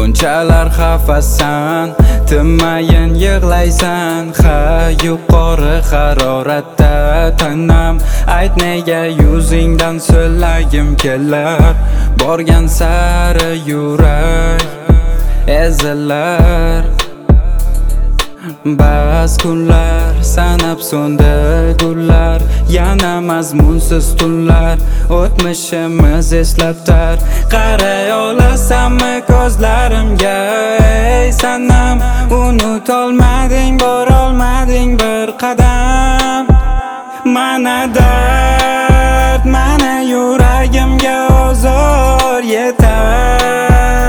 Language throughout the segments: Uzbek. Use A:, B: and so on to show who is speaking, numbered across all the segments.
A: Bunchalar xafasan, tinmayin yig'laysan. Ha, yuqori haroratda tanam, ayt nega yuzingdan so'lagim kelar. Borgan sari yurak ezilar. Ba'zi kunlar sanab so'ndi gullar, yana mazmunsiz tunlar o'tmishimiz eslatar. Qaray olasanmi ko'zlarimga, ey sanam, unutolmading, borolmading bir qadam. Mana dard, mana yuragimga ozor yetar.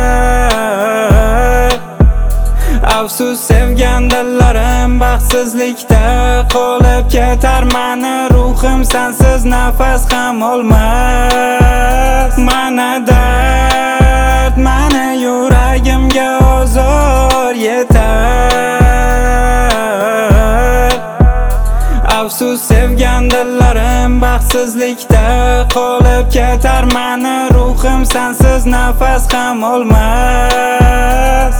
A: Afsus sevgan dillarim baxtsizlikda qolib ketar. Mani ruhim sensiz nafas ham olmas. Mana dard, mana yuragimga ozor yetar. Afsus sevgan dillarim baxtsizlikda qolib ketar. Mani ruhim sensiz nafas ham olmas.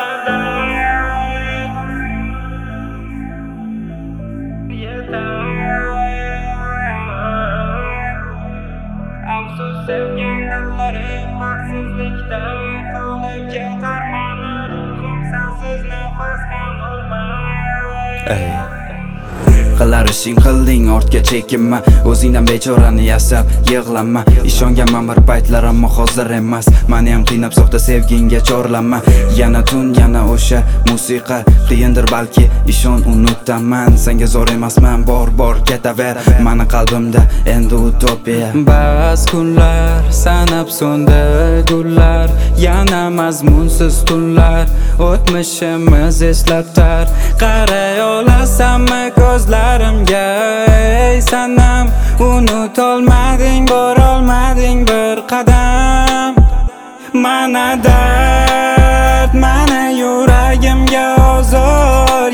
A: Afsus sevgan dillarim baxtsizlikda qolib ketar. Mani ruhim sensiz nafas ham olmas. Qilar ishing qilding, ortga chekinma. O'zingdan bechorani yasab yig'lanma. Ishonganman bir paytlar, ammo hozir emas. Meni ham qiynab soxta sevginga chorlanma. Yana tun, yana o'sha musiqa, qiyindir balki, ishon unutaman. Senga zo'r emasman, bor ketaver. Meni qalbimda endi utopiya. Ba'zi kunlar sanab so'ndi gullar, yana mazmunsiz tunlar o'tmishimiz eslatar. Qaray olasanmi ko'zlarimga, ey sanam, unutolmading, borolmading bir qadam. Mana dard, mana yuragimga ozor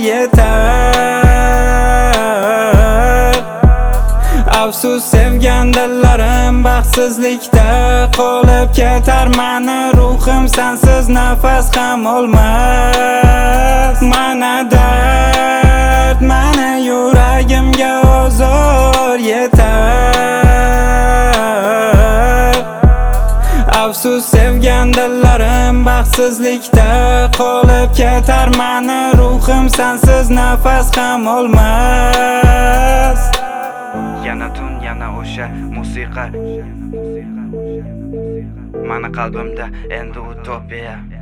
A: yetar. Afsus sevgan dillarim baxtsizlikda qolib ketar. Mani ruhim sensiz nafas ham olmas. Mana dard, mana yuragimga ozor yetar. Afsus sevgan dillarim baxtsizlikda qolib ketar. Mani ruhim sensiz nafas ham olmas. Yana tun, yana o'sha musiqa, mani qalbimda endi utopiya.